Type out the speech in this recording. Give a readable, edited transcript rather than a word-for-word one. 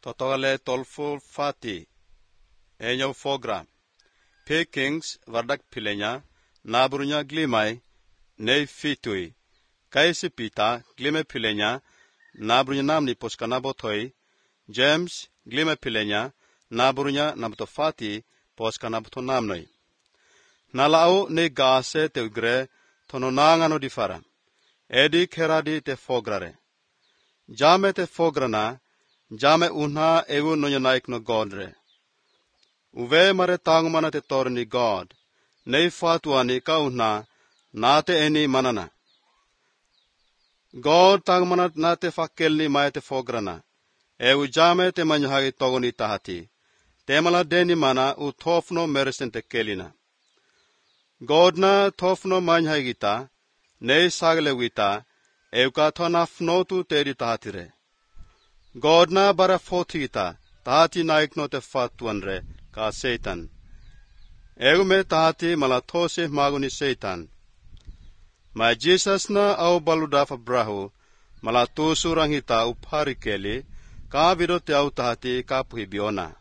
totogale tolful fati enyo fogra pe kings vardak pilenya nabrunya glimai nei fitui kaisi pita glime pilenya nabrunya namni poskana botoi James glime pilenya nabrunya namto fati poskana boto namnoi nalao ne gase te gre tononangano difara edi keradi te fograre jame te fograna jame unha ewu nonya naik no godre uve mare tangmana te torni god nei fatuani ka unha nate eni manana god tangmana nate fakelni mae te fograna ewu jame te manyhagi togoni tahati temala deni mana u tofno meresen te kelina godna tofno manyhagita nei sagle wita euka thona fnotu teri tahatire godna bara fotigita tahati naikno te fatuanre ka satan eume tahati mala those maguni satan ma Jesus na au baluda fabrahu mala tu surangita upari keli ka vidote au tahati ka puhibiona